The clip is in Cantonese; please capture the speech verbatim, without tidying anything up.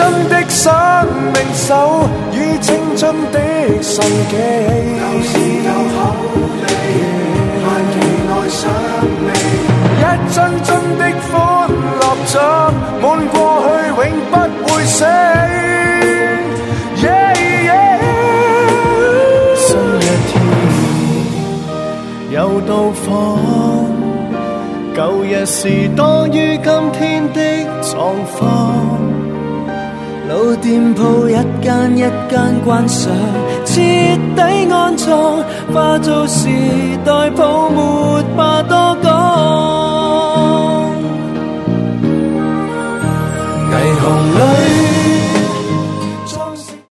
春的生命手與青春的生機，舊時有口利，限期內想你，一樽樽的歡樂獎滿過去永不會死。Yeah, yeah. 新一天又到訪，舊日時多於今天的狀況，老店鋪一間一間關上，徹底安葬，化做時代泡沫吧多個。